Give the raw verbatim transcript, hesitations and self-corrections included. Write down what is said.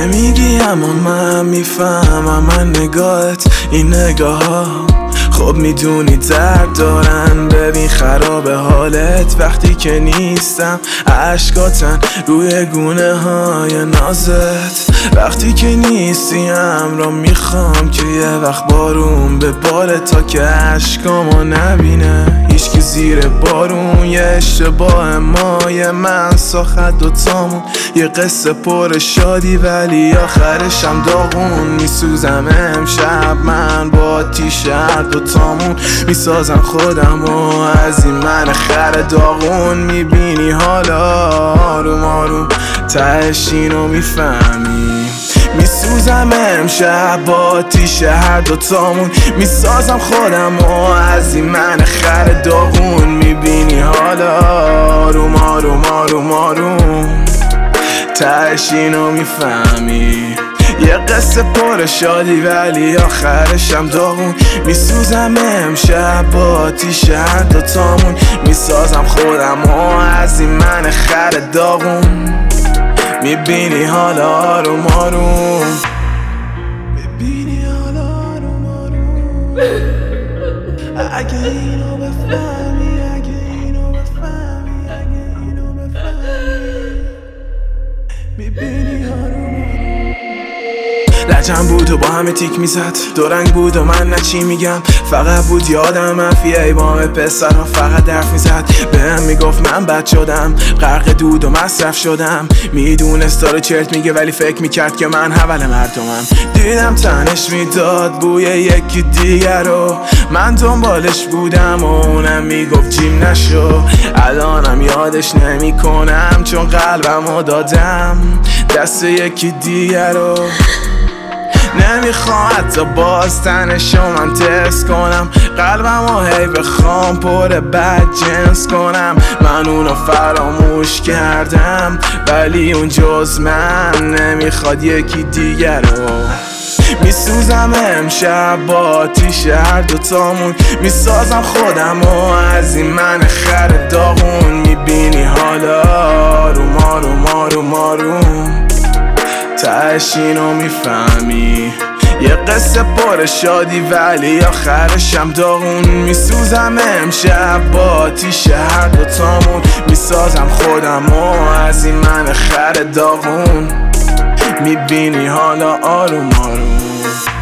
نمیگی اما من میفهمم، من نگاهت این نگاه ها خب میدونی درد دارن. ببین خراب حالت وقتی که نیستم، عشقاتن روی گونه های نازت. وقتی که نیستی همراه میخوام که یه وقت بارون به بال تا که عشقامو نبینه هیچکی زیر بارون. یه اشتباه ما یه من ساخت دوتامون، یه قصه پر شادی ولی آخرشم داغون. میسوزم امشب من با آتیش هر دوتامون، میسازم خودم و از این من خر داغون. میبینی حالا آروم آروم تهش اینو میفهمی، میسوزم امشب با آتیش هر دوتامون، میسازم خودم و از این من خر داغون. میبینی حالا آروم آروم آروم آروم تهش اینو میفهمی، یه قصه پر شادی ولی آخرشم داغون. میسوزم امشب با آتیش هر دوتامون، میسازم خودم و از این من خر داغون. میبینی حالا آروم آروم، میبینی حالا آروم آروم. اگه اینو بفهمی، اگه اینو بفهمی، اگه اینو بفهمی، میبینی آروم. لجم بود و با همه تیک میزد، دورنگ بود و من نه چی میگم. فقط بود یادم منفی ایوام پسرها فقط درف میزد. بهم میگفت من بد شدم، غرق دود و مصرف شدم. میدونست داره چرت میگه ولی فکر میکرد که من حول مردمم. دیدم تنش میداد بوی یکی دیگر رو، من دنبالش بودم و اونم میگفت جیم نشو. الانم یادش نمیکنم چون قلبمو دادم دست یکی دیگر رو. نمیخوام حتی باز تنشو من تست کنم، قلبمو هی بخوام پر بد جنس کنم. من اونو فراموش کردم ولی اون جز من نمیخواد یکی دیگر رو. میسوزم امشب با آتیش هر دوتامون، میسازم خودم و از این من خر داغون. میبینی حالا آروم آروم آروم آروم تهش اینو میفهمی، یه قصه پر شادی ولی آخرشم داغون. میسوزم امشب با آتیش هر دوتامون، میسازم خودم و از این من خر داغون. میبینی حالا آروم آروم